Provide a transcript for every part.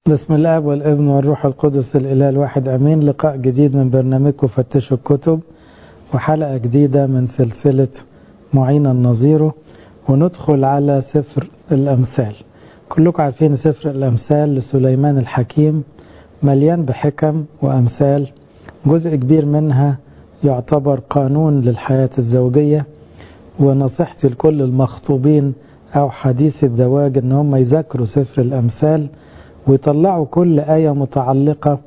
بسم الله والابن والروح القدس الإله الواحد أمين. لقاء جديد من برنامجكم فتشوا الكتب، وحلقة جديدة من سلسلة معينا نظيره، وندخل على سفر الأمثال. كلكم عارفين سفر الأمثال لسليمان الحكيم مليان بحكم وأمثال، جزء كبير منها يعتبر قانون للحياة الزوجية. ونصيحتي لكل المخطوبين أو حديث الزواج إن هم يذاكروا سفر الأمثال ويطلعوا كل آية متعلقة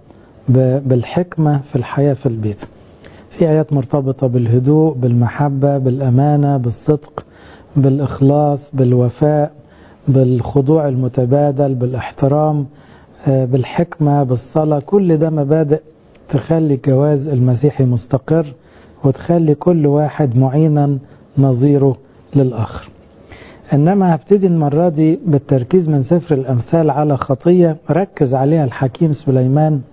بالحكمة في الحياة في البيت. في آيات مرتبطة بالهدوء، بالمحبة، بالأمانة، بالصدق، بالإخلاص، بالوفاء، بالخضوع المتبادل، بالاحترام، بالحكمة، بالصلاة. كل ده مبادئ تخلي الجواز المسيحي مستقر وتخلي كل واحد معينا نظيره للآخر. إنما هبتدي المرة دي بالتركيز من سفر الأمثال على خطية ركز عليها الحكيم سليمان،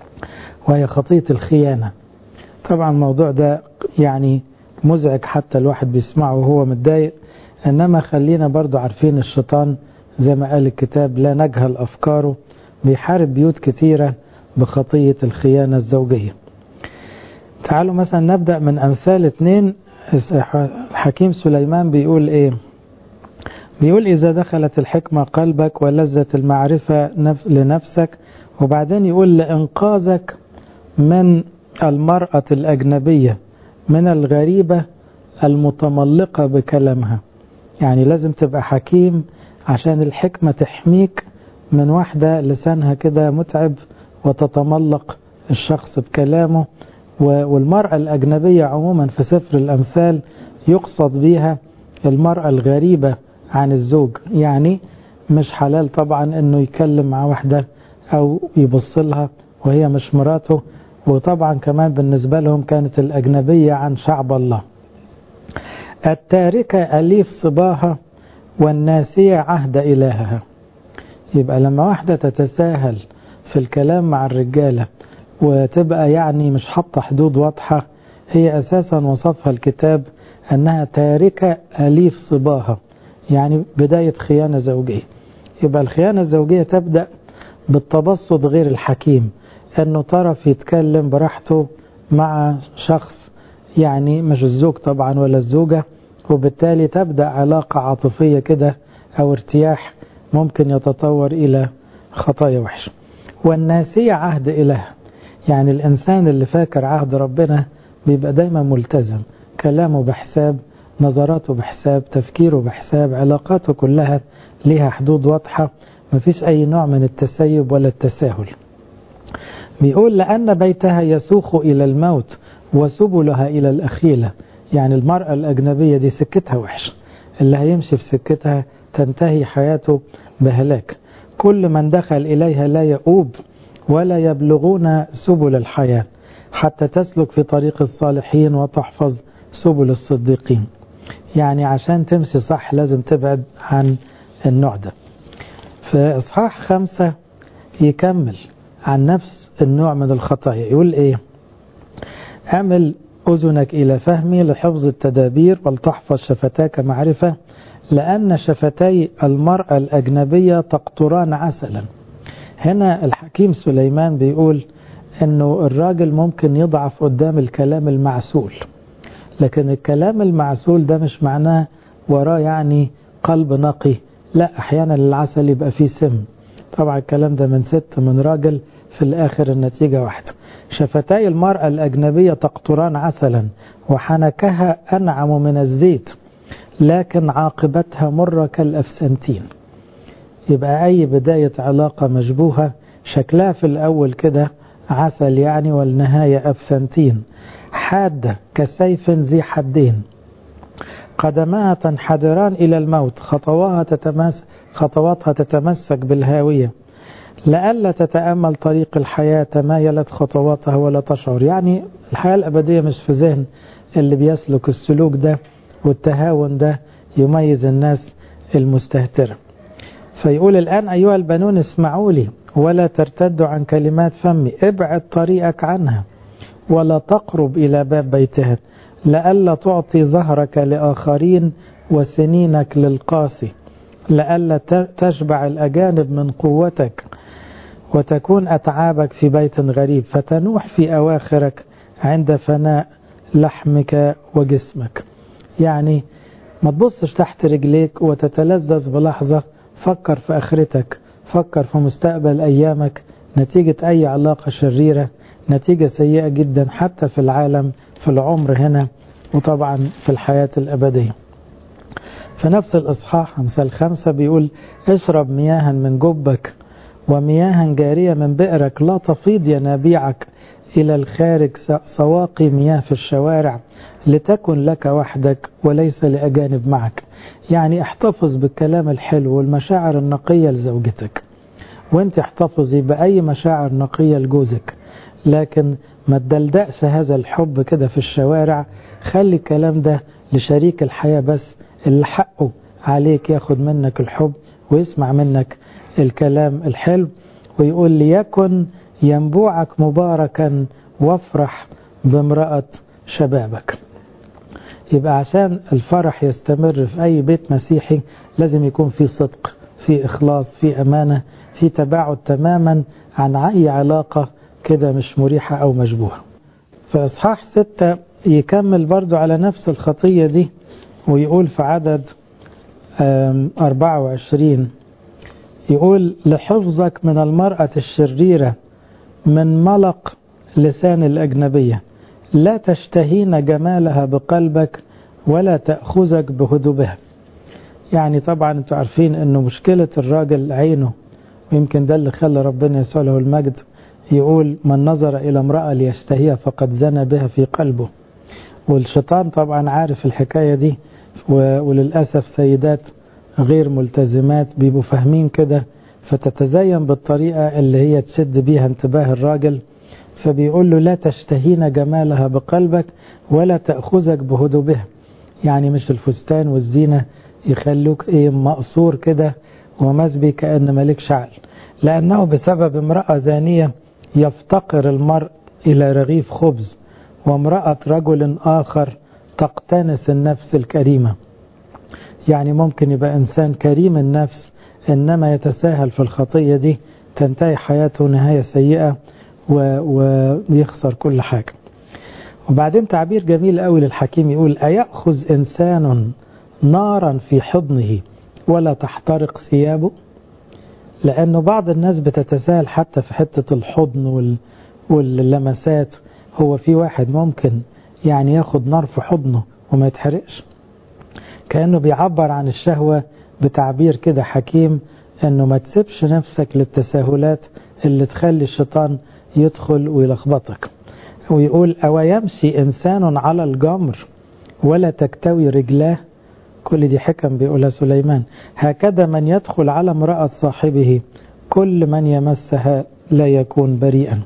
وهي خطية الخيانة. طبعا الموضوع ده يعني مزعج حتى الواحد بيسمعه وهو متضايق، إنما خلينا برضو عارفين الشيطان زي ما قال الكتاب لا نجهل أفكاره، بيحارب بيوت كتيرة بخطية الخيانة الزوجية. تعالوا مثلا نبدأ من أمثال 2. الحكيم سليمان بيقول إيه؟ بيقول إذا دخلت الحكمة قلبك ولذة المعرفة لنفسك، وبعدين يقول لإنقاذك من المرأة الأجنبية من الغريبة المتملقة بكلامها. يعني لازم تبقى حكيم عشان الحكمة تحميك من واحدة لسانها كده متعب وتتملق الشخص بكلامه. والمرأة الأجنبية عموما في سفر الأمثال يقصد بها المرأة الغريبة عن الزوج، يعني مش حلال طبعا انه يكلم مع واحدة او يبص لها وهي مش مراته، وطبعا كمان بالنسبة لهم كانت الأجنبية عن شعب الله. التاركة أليف صباها والناسية عهد إلهها. يبقى لما واحدة تتساهل في الكلام مع الرجالة وتبقى يعني مش حاطة حدود واضحة، هي أساسا وصفها الكتاب أنها تاركة أليف صباها، يعني بداية خيانة زوجية. يبقى الخيانة الزوجية تبدأ بالتبسط غير الحكيم، أنه طرف يتكلم براحته مع شخص يعني مش الزوج طبعا ولا الزوجة، وبالتالي تبدأ علاقة عاطفية كده أو ارتياح ممكن يتطور إلى خطايا وحشة. والناسية عهد إله، يعني الإنسان اللي فاكر عهد ربنا بيبقى دايما ملتزم، كلامه بحساب، نظراته بحساب، تفكيره بحساب، علاقاته كلها لها حدود واضحة، مفيش أي نوع من التسيب ولا التساهل. بيقول لأن بيتها يسوق إلى الموت وسبلها إلى الأخيلة. يعني المرأة الأجنبية دي سكتها وحش، اللي هيمشي في سكتها تنتهي حياته بهلاك. كل من دخل إليها لا يؤوب ولا يبلغون سبل الحياة حتى تسلك في طريق الصالحين وتحفظ سبل الصديقين. يعني عشان تمشي صح لازم تبعد عن النوع ده. في إصحاح 5 يكمل عن نفس النوع من الخطايا، يقول إيه؟ أعمل أذنك إلى فهمي لحفظ التدابير ولتحفظ شفتاك معرفة، لأن شفتي المرأة الأجنبية تقطران عسلا. هنا الحكيم سليمان بيقول أنه الراجل ممكن يضعف قدام الكلام المعسول، لكن الكلام المعسول ده مش معناه وراه يعني قلب نقي، لا، أحيانا العسل يبقى فيه سم. طبعا الكلام ده من ست من راجل في الآخر النتيجة واحدة. شفتي المرأة الأجنبية تقطران عسلا وحنكها أنعم من الزيت، لكن عاقبتها مرة كالأفسنتين. يبقى أي بداية علاقة مشبوهة شكلها في الأول كده عسل يعني، والنهاية أفسنتين. حادة كسيف ذي حدين، قدماها تنحدران إلى الموت، خطواتها تتمسك بالهاوية. لألا تتأمل طريق الحياة تمايلت خطواتها ولا تشعر. يعني الحياة الأبدية مش في ذهن اللي بيسلك السلوك ده، والتهاون ده يميز الناس المستهترة. فيقول الآن أيها البنون اسمعوا لي ولا ترتدوا عن كلمات فمي، ابعد طريقك عنها ولا تقرب إلى باب بيتها، لألا تعطي ظهرك لآخرين وسنينك للقاسي، لألا تشبع الأجانب من قوتك وتكون أتعابك في بيت غريب، فتنوح في أواخرك عند فناء لحمك وجسمك. يعني ما تبصش تحت رجليك وتتلذذ بلحظة، فكر في آخرتك، فكر في مستقبل أيامك نتيجة أي علاقة شريرة، نتيجة سيئة جدا حتى في العالم، في العمر هنا، وطبعا في الحياة الأبدية. في نفس الإصحاح أمثال 5 بيقول: اشرب مياها من جبك ومياها جارية من بئرك، لا تفيض ينابيعك إلى الخارج سواقي مياه في الشوارع، لتكن لك وحدك وليس لأجانب معك. يعني احتفظ بالكلام الحلو والمشاعر النقية لزوجتك، وانت احتفظي بأي مشاعر نقية لجوزك، لكن ما تدلدقش هذا الحب كده في الشوارع. خلي الكلام ده لشريك الحياة بس، اللي حقه عليك ياخد منك الحب ويسمع منك الكلام الحلو. ويقول: ليكن ينبوعك مباركا وافرح بامرأة شبابك. يبقى عشان الفرح يستمر في أي بيت مسيحي لازم يكون في صدق، في إخلاص، في أمانة، في تباعد تماما عن أي علاقة كده مش مريحة أو مشبوهة. في إصحاح 6 يكمل برضو على نفس الخطية دي، ويقول في عدد 24 يقول: لحفظك من المرأة الشريرة، من ملق لسان الأجنبية، لا تشتهين جمالها بقلبك ولا تأخذك بهدوبها. يعني طبعا انتوا عارفين انه مشكلة الراجل عينه، ويمكن ده اللي خلى ربنا يسوع له المجد يقول: من نظر إلى امرأة ليشتهيها فقد زنى بها في قلبه. والشيطان طبعا عارف الحكاية دي، وللأسف سيدات غير ملتزمات بيبقوا فاهمين كده، فتتزين بالطريقة اللي هي تشد بيها انتباه الراجل. فبيقول له: لا تشتهين جمالها بقلبك ولا تأخذك بهدوبها. يعني مش الفستان والزينة يخلوك مقصور كده ومزبي كأن ملك شعل، لأنه بسبب امرأة زانية يفتقر المرء إلى رغيف خبز، وامرأة رجل آخر تقتنس النفس الكريمة. يعني ممكن يبقى إنسان كريم النفس إنما يتساهل في الخطية دي، تنتهي حياته نهاية سيئة ويخسر كل حاجة. وبعدين تعبير جميل قوي للحكيم يقول: أيأخذ إنسان نارا في حضنه ولا تحترق ثيابه؟ لأنه بعض الناس بتتساهل حتى في حتة الحضن واللمسات. هو في واحد ممكن يعني ياخد نار في حضنه وما يتحرقش، كأنه بيعبر عن الشهوة بتعبير كده حكيم، أنه ما تسيبش نفسك للتساهلات اللي تخلي الشيطان يدخل ويلخبطك. ويقول: أو يمشي إنسان على الجمر ولا تكتوي رجلاه؟ كل دي حكم بيقولها سليمان. هكذا من يدخل على امرأة صاحبه، كل من يمسها لا يكون بريئا.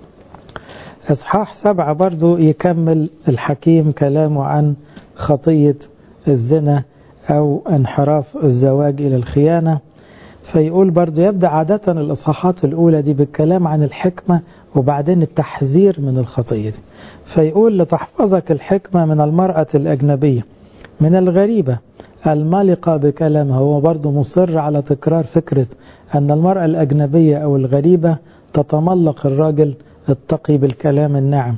إصحاح 7 برضو يكمل الحكيم كلامه عن خطية الزنا أو انحراف الزواج إلى الخيانة. فيقول برضو يبدأ عادة الإصحاحات الأولى دي بالكلام عن الحكمة وبعدين التحذير من الخطية دي. فيقول: لتحفظك الحكمة من المرأة الأجنبية، من الغريبة الملقة بكلامها. هو برضو مصر على تكرار فكرة أن المرأة الأجنبية أو الغريبة تتملق الراجل التقي بالكلام الناعم.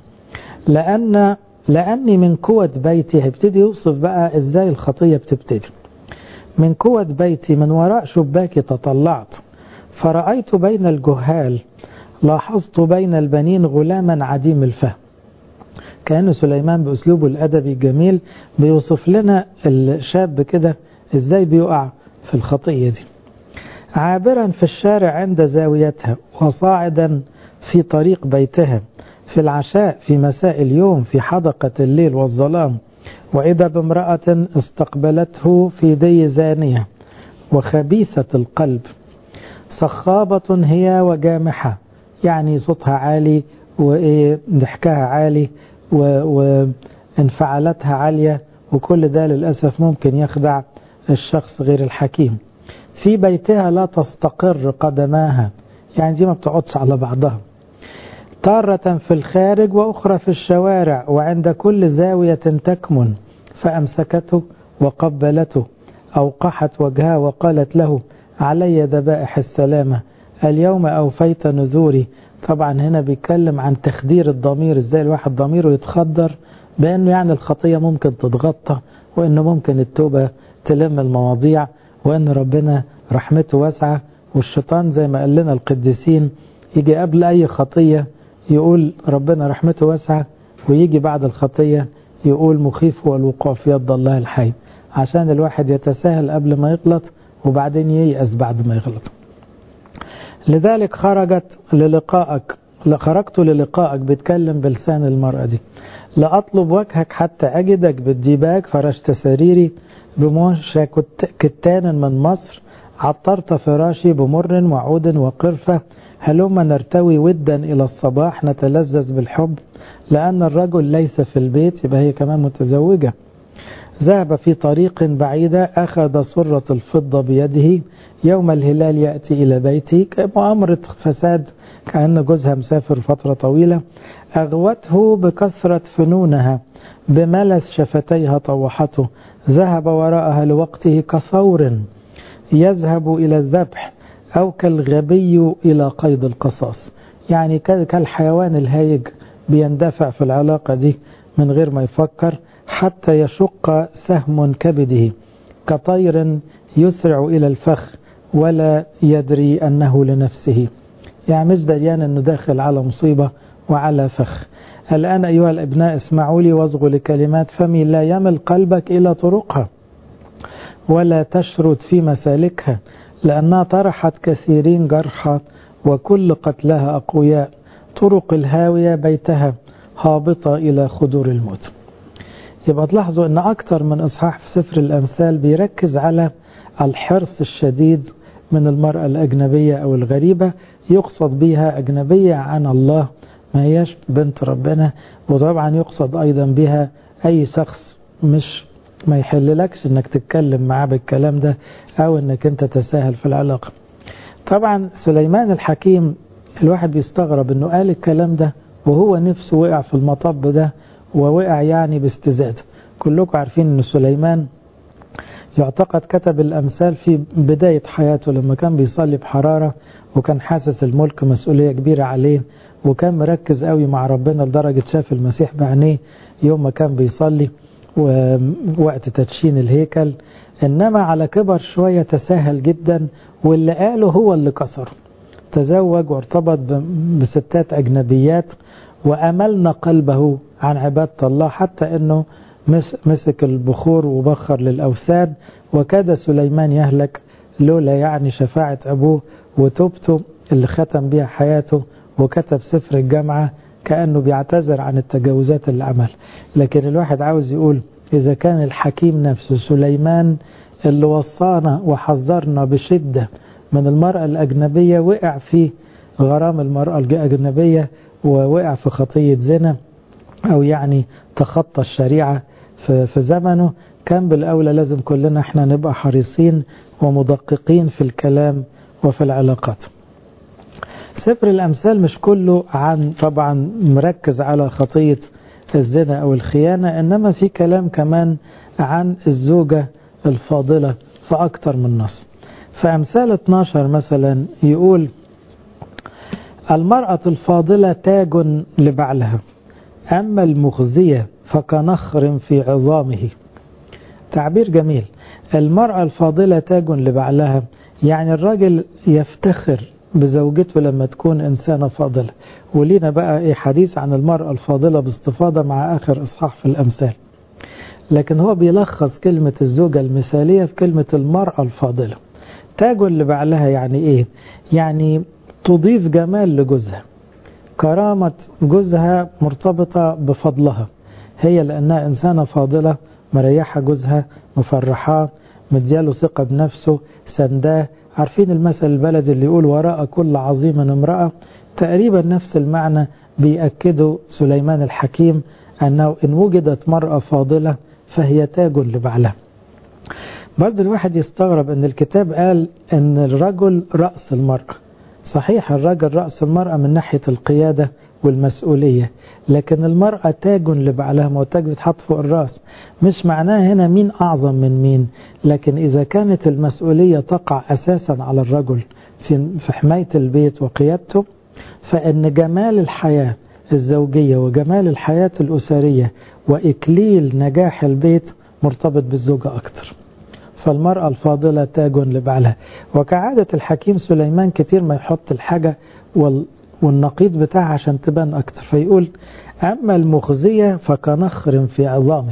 لأني من قوة بيتي، هيبتدي يوصف بقى إزاي الخطية بتبتدي. من قوة بيتي من وراء شباكي تطلعت، فرأيت بين الجهال، لاحظت بين البنين غلاما عديم الفهم. كأن سليمان بأسلوبه الأدبي الجميل بيوصف لنا الشاب كده إزاي بيقع في الخطية دي. عابرا في الشارع عند زاويتها، وصاعدا في طريق بيتها، في العشاء، في مساء اليوم، في حدقة الليل والظلام، وإذا بامرأة استقبلته في دي زانية وخبيثة القلب، صخابة هي وجامحة. يعني صوتها عالي وضحكها عالي وانفعالاتها عالية، وكل ده للأسف ممكن يخدع الشخص غير الحكيم. في بيتها لا تستقر قدماها، يعني دي ما بتقعدش على بعضها. تارة في الخارج وأخرى في الشوارع، وعند كل زاوية تكمن. فأمسكته وقبلته، أوقحت وجهها وقالت له: علي ذبائح السلامة، اليوم أوفيت نذوري. طبعا هنا بيتكلم عن تخدير الضمير، ازاي الواحد ضميره يتخدر بأنه يعني الخطية ممكن تتغطى، وأنه ممكن التوبة تلم المواضيع، وأن ربنا رحمته واسعة. والشيطان زي ما قال لنا القديسين يجي قبل أي خطية يقول ربنا رحمته واسعة، ويجي بعد الخطية يقول مخيف هو الوقوع في يد الله الحي، عشان الواحد يتساهل قبل ما يغلط وبعدين ييأس بعد ما يغلط. لذلك خرجت للقائك، بتكلم بلسان المرأة دي، لأطلب وجهك حتى أجدك بالديباج، فرشت سريري بموشى كتان من مصر، عطرت فراشي بمر وعود وقرفة، هلما نرتوي ودا إلى الصباح نتلذذ بالحب، لأن الرجل ليس في البيت، يبقى هي كمان متزوجة. ذهب في طريق بعيدة، أخذ صرة الفضة بيده، يوم الهلال يأتي إلى بيتي، مؤامرة فساد، كأن جوزها مسافر فترة طويلة. أغوته بكثرة فنونها، بملس شفتيها طوحته، ذهب وراءها لوقته كثور يذهب إلى الذبح، أو كالغبي إلى قيد القصاص. يعني كالحيوان الهايج بيندفع في العلاقة دي من غير ما يفكر، حتى يشق سهم كبده، كطير يسرع إلى الفخ ولا يدري أنه لنفسه. يعني مش دريان أنه داخل على مصيبة وعلى فخ. الآن أيها الأبناء اسمعوا لي واصغوا لكلمات فمي، لا يمل قلبك إلى طرقها ولا تشرد في مسالكها، لأنها طرحت كثيرين جرحى وكل قتلها أقوياء، طرق الهاوية بيتها هابطة إلى خدور الموت. يبقى تلاحظوا أن أكثر من إصحاح في سفر الأمثال بيركز على الحرص الشديد من المرأة الأجنبية أو الغريبة، يقصد بها أجنبية عن الله، ما هيش بنت ربنا. وطبعا يقصد أيضا بها أي شخص مش ما يحللكش أنك تتكلم معاه بالكلام ده أو أنك أنت تساهل في العلاقة. طبعا سليمان الحكيم الواحد بيستغرب أنه قال الكلام ده وهو نفسه وقع في المطب ده، ووقع يعني باستزادة. كلكم عارفين أن سليمان يعتقد كتب الأمثال في بداية حياته لما كان بيصلي بحرارة، وكان حاسس الملك مسؤولية كبيرة عليه، وكان مركز قوي مع ربنا لدرجة شاف المسيح بعينيه يوم ما كان بيصلي ووقت تدشين الهيكل. إنما على كبر شوية تساهل جدا، واللي قاله هو اللي كسره. تزوج وارتبط بستات أجنبيات وأملنا قلبه عن عبادة الله، حتى أنه مسك البخور وبخر للأوثان، وكاد سليمان يهلك لولا يعني شفاعة أبوه وتوبته اللي ختم بها حياته، وكتب سفر الجامعة كأنه بيعتذر عن التجاوزات اللي عمل. لكن الواحد عاوز يقول إذا كان الحكيم نفسه سليمان اللي وصانا وحذرنا بشدة من المرأة الأجنبية وقع في غرام المرأة الأجنبية ووقع في خطية زنا، أو يعني تخطى الشريعة في زمنه، كان بالأولى لازم كلنا احنا نبقى حريصين ومدققين في الكلام وفي العلاقات. سفر الأمثال مش كله عن طبعا مركز على خطية الزنا أو الخيانة، إنما في كلام كمان عن الزوجة الفاضلة في أكتر من نص. فأمثال 12 مثلا يقول المرأة الفاضلة تاج لبعلها، أما المخزية فكنخر في عظامه. تعبير جميل. المرأة الفاضلة تاج لبعلها، يعني الراجل يفتخر بزوجته لما تكون إنسانة فاضلة. ولينا بقى حديث عن المرأة الفاضلة باستفاضة مع آخر إصحاح في الأمثال، لكن هو بيلخص كلمة الزوجة المثالية في كلمة المرأة الفاضلة. تاج لبعلها يعني إيه؟ يعني تضيف جمال لجوزها، كرامة جوزها مرتبطة بفضلها هي، لأنها إنسانة فاضلة مريحة جوزها، مفرحاه، مدياله ثقة بنفسه، سنداه. عارفين المثل البلدي اللي يقول وراء كل عظيم امرأة؟ تقريبا نفس المعنى بيأكده سليمان الحكيم، أنه إن وجدت مرأة فاضلة فهي تاج لبعلها. برضه الواحد يستغرب أن الكتاب قال أن الرجل رأس المرأة. صحيح الرجل رأس المرأة من ناحية القيادة والمسؤولية، لكن المرأة تاج لبعلها، ما هو تاج بيتحط فوق الرأس. مش معناه هنا مين أعظم من مين، لكن إذا كانت المسؤولية تقع أساسا على الرجل في حماية البيت وقيادته، فإن جمال الحياة الزوجية وجمال الحياة الأسرية وإكليل نجاح البيت مرتبط بالزوجة أكتر. فالمرأة الفاضلة تاج لبعلها. وكعادة الحكيم سليمان كتير ما يحط الحاجة والنقيض بتاعها عشان تبان أكتر، فيقول أما المخزية فكنخر في عظامه.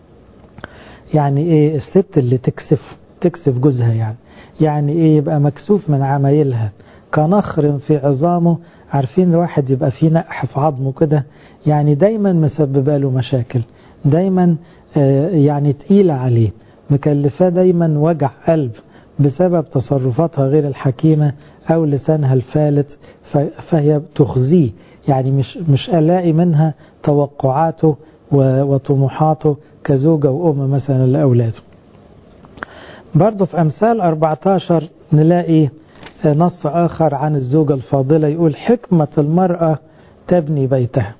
يعني إيه؟ الست اللي تكسف جوزها، يعني إيه؟ يبقى مكسوف من عمايلها. كنخر في عظامه، عارفين الواحد يبقى فيه نقح في عظمه كده، يعني دايما مسببه له مشاكل، دايما يعني تقيلة عليه، مكلفة دايما وجع قلب بسبب تصرفاتها غير الحكيمة أو لسانها الفالت، فهي تخزيه، يعني مش ألاقي منها توقعاته وطموحاته كزوجة وأم مثلا لأولاده. برضو في أمثال 14 نلاقي نص آخر عن الزوجة الفاضلة، يقول حكمة المرأة تبني بيتها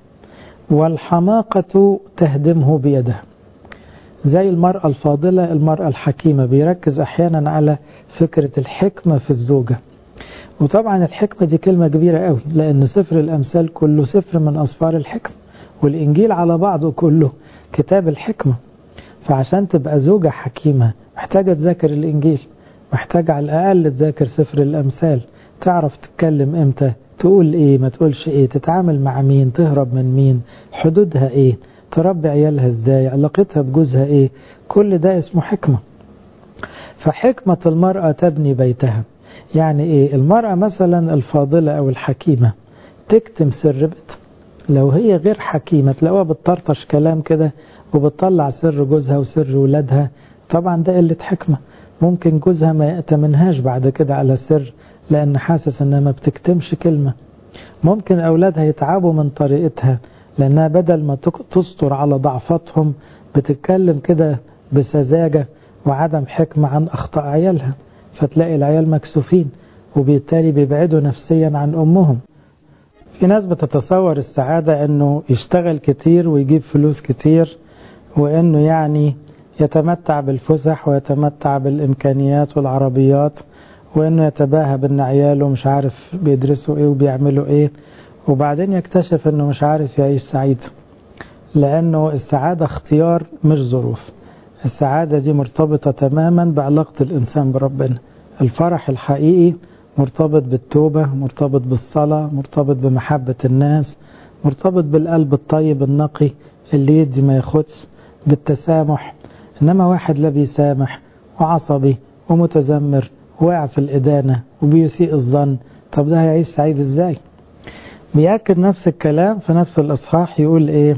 والحماقة تهدمه بيدها. زي المرأة الفاضلة المرأة الحكيمة، بيركز أحيانا على فكرة الحكمة في الزوجة. وطبعا الحكمة دي كلمة كبيرة قوي، لأن سفر الأمثال كله سفر من أسفار الحكمة، والإنجيل على بعضه كله كتاب الحكمة. فعشان تبقى زوجة حكيمة محتاجة تذاكر الإنجيل، محتاجة على الأقل تذاكر سفر الأمثال، تعرف تتكلم إمتى، تقول إيه، ما تقولش إيه، تتعامل مع مين، تهرب من مين، حدودها إيه، تربي عيالها إزاي، علاقتها بجوزها إيه، كل ده اسمه حكمة. فحكمة المرأة تبني بيتها، يعني إيه؟ المرأة مثلا الفاضلة أو الحكيمة تكتم سر بيتها. لو هي غير حكيمة تلاقوها بتطرطش كلام كده وبتطلع سر جوزها وسر ولادها، طبعا ده قلة حكمة. ممكن جوزها ما يأتمنهاش بعد كده على سر لأن حاسس أنها ما بتكتمش كلمة. ممكن أولادها يتعبوا من طريقتها لأنها بدل ما تستر على ضعفاتهم بتتكلم كده بسذاجة وعدم حكمة عن أخطاء عيالها، فتلاقي العيال مكسوفين وبالتالي بيبعدوا نفسيا عن أمهم. في ناس بتتصور السعادة أنه يشتغل كتير ويجيب فلوس كتير، وأنه يعني يتمتع بالفسح ويتمتع بالإمكانيات والعربيات، وأنه يتباهى بأن عياله مش عارف بيدرسوا إيه وبيعملوا إيه، وبعدين يكتشف أنه مش عارف يعيش سعيد. لأنه السعادة اختيار مش ظروف. السعادة دي مرتبطة تماما بعلاقة الإنسان بربنا. الفرح الحقيقي مرتبط بالتوبة، مرتبط بالصلاة، مرتبط بمحبة الناس، مرتبط بالقلب الطيب النقي اللي يدي ما ياخدش، بالتسامح. إنما واحد لا بيسامح وعصبي ومتذمر واقع في الإدانة وبيسيء الظن، طب ده هيعيش سعيد إزاي؟ بيأكد نفس الكلام في نفس الإصحاح، يقول إيه؟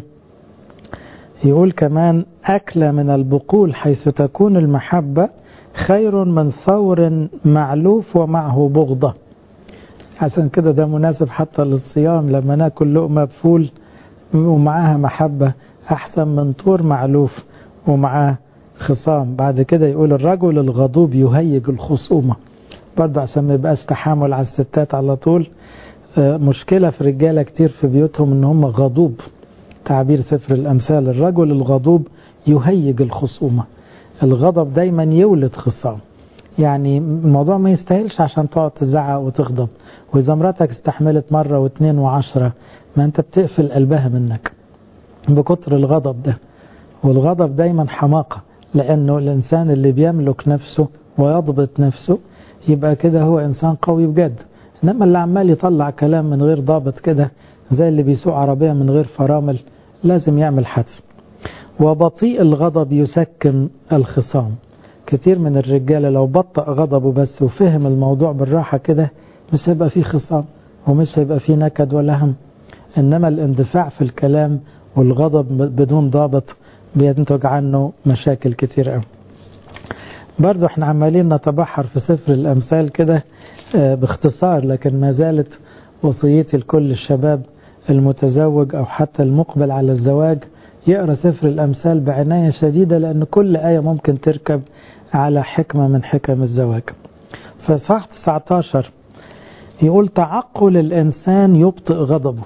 يقول كمان أكل من البقول حيث تكون المحبة خير من ثور معلوف ومعه بغضة. عشان كده ده مناسب حتى للصيام، لما ناكل لقمة بفول ومعاها محبة أحسن من طور معلوف ومعاه خصام. بعد كده يقول الرجل الغضوب يهيج الخصومة، برضه عشان ما يبقاش تحامل على الستات على طول. مشكلة في رجالة كتير في بيوتهم ان هم غضوب، تعبير سفر الأمثال الرجل الغضوب يهيج الخصومة. الغضب دايما يولد خصام، يعني الموضوع ما يستاهلش عشان تقعد تزعق وتغضب. وإذا مراتك استحملت مرة واثنين وعشرة ما أنت بتقفل قلبها منك بكتر الغضب ده. والغضب دايما حماقة، لأنه الإنسان اللي بيملك نفسه ويضبط نفسه يبقى كده هو إنسان قوي بجد. إنما اللي عمال يطلع كلام من غير ضابط كده زي اللي بيسوق عربية من غير فرامل لازم يعمل حدث. وبطيء الغضب يسكن الخصام. كتير من الرجال لو بطأ غضبه بس وفهم الموضوع بالراحة كده مش هيبقى فيه خصام ومش هيبقى فيه نكد ولا هم. إنما الاندفاع في الكلام والغضب بدون ضابط بينتج عنه مشاكل كتير قوي. برضو احنا عمالين نتبحر في سفر الأمثال كده باختصار، لكن ما زالت وصيتي لكل الشباب المتزوج أو حتى المقبل على الزواج يقرأ سفر الأمثال بعناية شديدة، لأن كل آية ممكن تركب على حكمة من حكم الزواج. فصح 19 يقول تعقل الإنسان يبطئ غضبه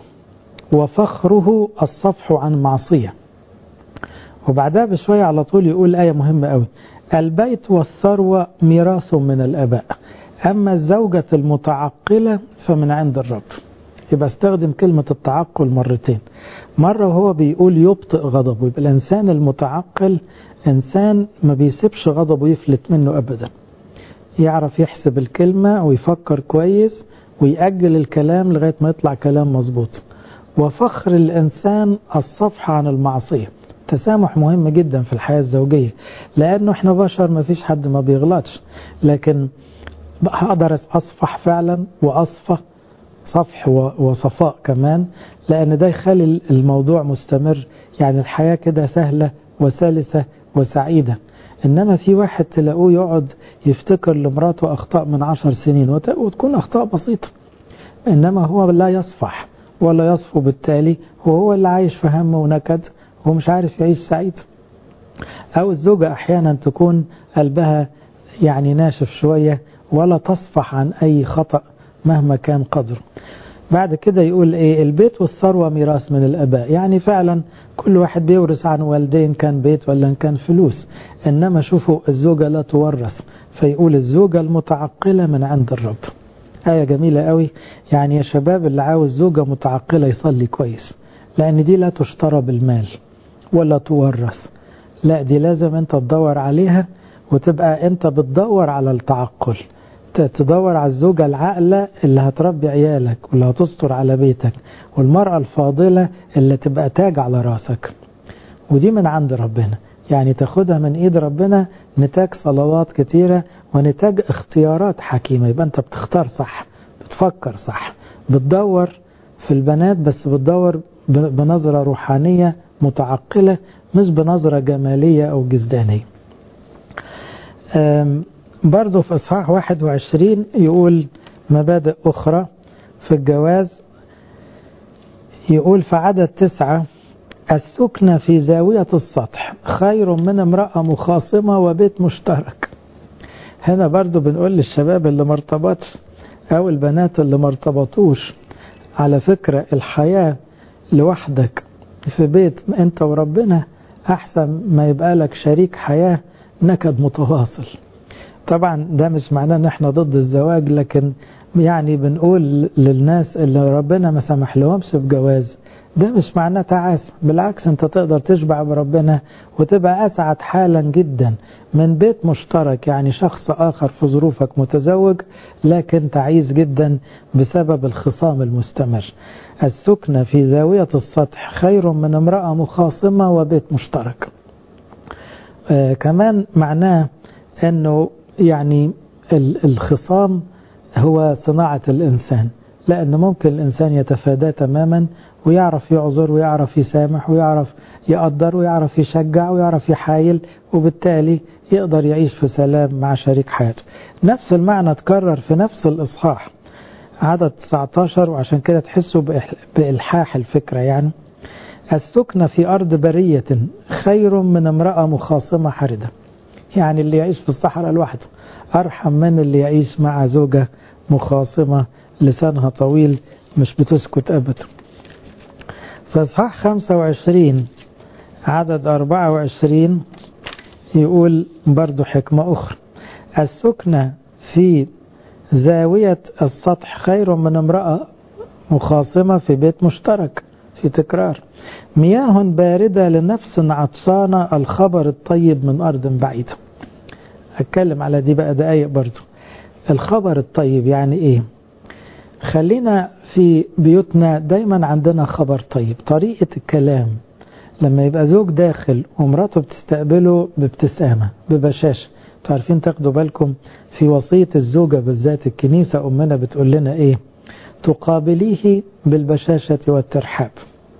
وفخره الصفح عن معصية. وبعدها بشوية على طول يقول آية مهمة قوي، البيت والثروة ميراث من الآباء. أما الزوجة المتعقلة فمن عند الرب. يبقى استخدم كلمة التعقل مرتين، مرة وهو بيقول يبطئ غضبه، يبقى الإنسان المتعقل إنسان ما بيسيبش غضبه يفلت منه أبدا، يعرف يحسب الكلمة ويفكر كويس ويأجل الكلام لغاية ما يطلع كلام مظبوط. وفخر الإنسان الصفح عن المعصية. تسامح مهم جدا في الحياة الزوجية، لأنه احنا بشر، ما فيش حد ما بيغلطش، لكن هقدر أصفح فعلا وأصفى صفح وصفاء كمان، لأن ده يخلي الموضوع مستمر، يعني الحياة كده سهلة وسلسة وسعيدة. إنما في واحد تلاقوه يقعد يفتكر لمراته أخطاء من 10 سنين وتكون أخطاء بسيطة، إنما هو لا يصفح ولا يصفو، بالتالي وهو اللي عايش في هم ونكد ومش عارف يعيش سعيد. أو الزوجة أحيانا تكون قلبها يعني ناشف شوية ولا تصفح عن أي خطأ مهما كان قدره. بعد كده يقول إيه؟ البيت والثروة ميراث من الآباء، يعني فعلا كل واحد بيورث عن والدين، كان بيت ولا كان فلوس، إنما شوفوا الزوجة لا تورث، فيقول الزوجة المتعقلة من عند الرب. آية جميلة قوي. يعني يا شباب اللي عاوز زوجة متعقلة يصلي كويس، لأن دي لا تشترى بالمال ولا تورث، لا دي لازم أنت تدور عليها، وتبقى أنت بتدور على التعقل، تدور على الزوجة العاقلة اللي هتربي عيالك واللي هتستر على بيتك، والمرأة الفاضلة اللي تبقى تاج على راسك. ودي من عند ربنا، يعني تاخدها من ايد ربنا، نتاج صلوات كتيرة ونتاج اختيارات حكيمة. يبقى انت بتختار صح، بتفكر صح، بتدور في البنات بس بتدور بنظرة روحانية متعقلة، مش بنظرة جمالية او جزدانية. برضو في إصحاح 21 يقول مبادئ أخرى في الجواز. يقول في عدد 9: السكنة في زاوية السطح خير من امرأة مخاصمة وبيت مشترك. هنا برضو بنقول للشباب اللي مرتبطش أو البنات اللي مرتبطوش، على فكرة الحياة لوحدك في بيت أنت وربنا أحسن ما يبقى لك شريك حياة نكد متواصل. طبعا ده مش معناه ان احنا ضد الزواج، لكن يعني بنقول للناس اللي ربنا ما سمح لهمش بجواز، ده مش معناه تعاسة، بالعكس انت تقدر تشبع بربنا وتبقى اسعد حالا جدا من بيت مشترك، يعني شخص اخر في ظروفك متزوج لكن تعيس جدا بسبب الخصام المستمر. السكنة في زاوية السطح خير من امرأة مخاصمة وبيت مشترك. كمان معناه انه يعني الخصام هو صناعة الإنسان، لأن ممكن الإنسان يتفادى تماما ويعرف يعذر ويعرف يسامح ويعرف يقدر ويعرف يشجع ويعرف يحايل، وبالتالي يقدر يعيش في سلام مع شريك حياته. نفس المعنى تكرر في نفس الإصحاح عدد 19، وعشان كده تحسوا بإلحاح الفكرة. يعني السكنة في أرض برية خير من امرأة مخاصمة حردة، يعني اللي يعيش في الصحراء لوحده أرحم من اللي يعيش مع زوجة مخاصمة لسانها طويل مش بتسكت أبدا. في إصحاح 25 عدد 24 يقول برضو حكمة أخرى: السكنة في زاوية السطح خير من امرأة مخاصمة في بيت مشترك. في تكرار: مياه باردة لنفس عطشانة، الخبر الطيب من أرض بعيدة. أتكلم على دي بقى دقايق برضو. الخبر الطيب يعني إيه؟ خلينا في بيوتنا دايما عندنا خبر طيب. طريقة الكلام لما يبقى زوج داخل ومراته بتستقبله بابتسامة ببشاشة. تعرفين تاخدوا بالكم في وصية الزوجة بالذات الكنيسة أمنا بتقول لنا إيه؟ تقابليه بالبشاشة والترحاب.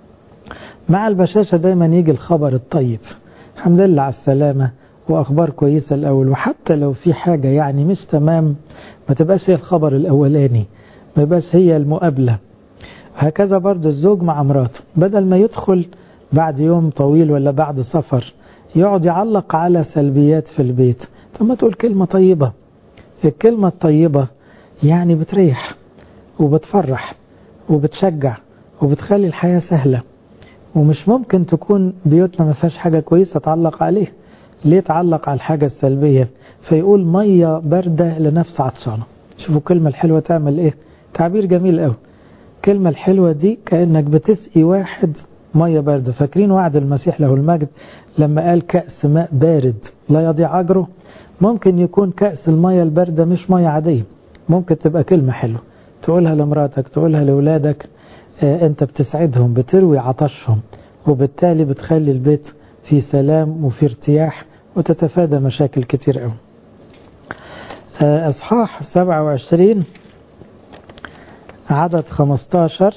مع البشاشة دايما يجي الخبر الطيب، الحمد لله على السلامة وأخبار كويسة الأول، وحتى لو في حاجة يعني مش تمام ما تبقاش هي الخبر الأولاني، ما يبقاش هي المقابلة. هكذا برضو الزوج مع مراته، بدل ما يدخل بعد يوم طويل ولا بعد سفر يقعد يعلق على سلبيات في البيت، طب ما تقول كلمة طيبة. الكلمة الطيبة يعني بتريح وبتفرح وبتشجع وبتخلي الحياة سهلة. ومش ممكن تكون بيوتنا ما فيهاش حاجة كويسة تعلق عليه، ليه تعلق على الحاجة السلبية؟ فيقول مية باردة لنفس عطشانة. شوفوا الكلمة الحلوة تعمل ايه، تعبير جميل قوي. الكلمة الحلوة دي كأنك بتسقي واحد مية باردة. فاكرين وعد المسيح له المجد لما قال كأس ماء بارد لا يضيع أجره؟ ممكن يكون كأس المية الباردة مش مية عادية، ممكن تبقى كلمة حلوة تقولها لمراتك، تقولها لأولادك، انت بتسعدهم، بتروي عطشهم، وبالتالي بتخلي البيت في سلام وفي ارتياح وتتفادى مشاكل كتير قوي. اصحاح 27 عدد 15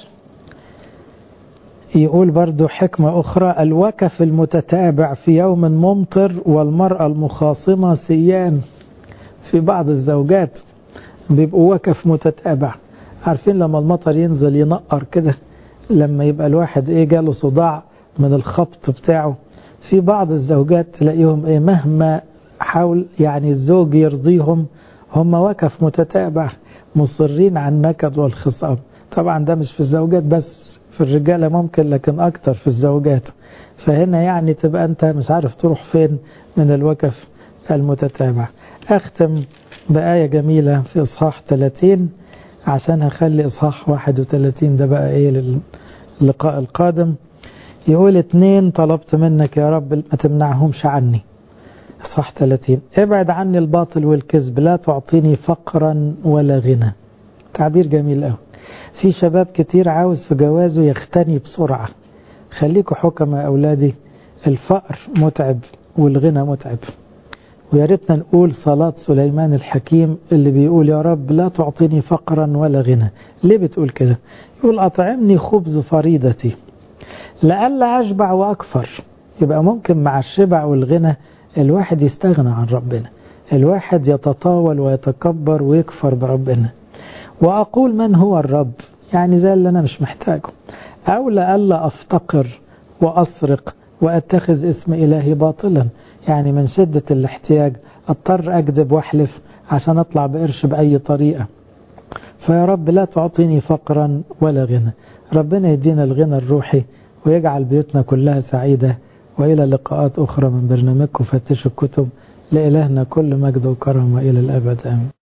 يقول برضو حكمة أخرى: الوكف المتتابع في يوم ممطر والمرأة المخاصمة سيان. في بعض الزوجات بيبقوا وكف متتابع، عارفين لما المطر ينزل ينقر كده، لما يبقى الواحد جاله صداع من الخبط بتاعه. في بعض الزوجات تلاقيهم مهما حاول يعني الزوج يرضيهم هم وكف متتابع، مصرين على النكد والخصام. طبعا ده مش في الزوجات بس، في الرجالة ممكن، لكن أكتر في الزوجات. فهنا يعني تبقى أنت مش عارف تروح فين من الوكف المتتابع. أختم بآية جميلة في إصحاح 30 عشان هخلي إصحاح 31 ده بقى للقاء القادم. يقول 2: طلبت منك يا رب ما تمنعهمش عني. إصحاح 30: ابعد عني الباطل والكذب، لا تعطيني فقرا ولا غنى. تعبير جميل قوي. في شباب كتير عاوز في جوازه يختني بسرعة. خليكوا حكمة يا أولادي، الفقر متعب والغنى متعب. ويا ريتنا نقول صلاة سليمان الحكيم اللي بيقول يا رب لا تعطيني فقرا ولا غنى. ليه بتقول كده؟ يقول أطعمني خبز فريضتي لألا أشبع وأكفر. يبقى ممكن مع الشبع والغنى الواحد يستغنى عن ربنا، الواحد يتطاول ويتكبر ويكفر بربنا. وأقول من هو الرب، يعني زي اللي أنا مش محتاجه. أو لألا أفتقر وأسرق وأتخذ اسم إلهي باطلا، يعني من شدة الاحتياج أضطر أكذب وأحلف عشان أطلع بقرش بأي طريقة. فيا رب لا تعطيني فقرا ولا غنى. ربنا يدينا الغنى الروحي ويجعل بيوتنا كلها سعيدة. وإلى لقاءات أخرى من برنامجكم فتش الكتب. لإلهنا كل مجد وكرم وإلى الأبد آمين.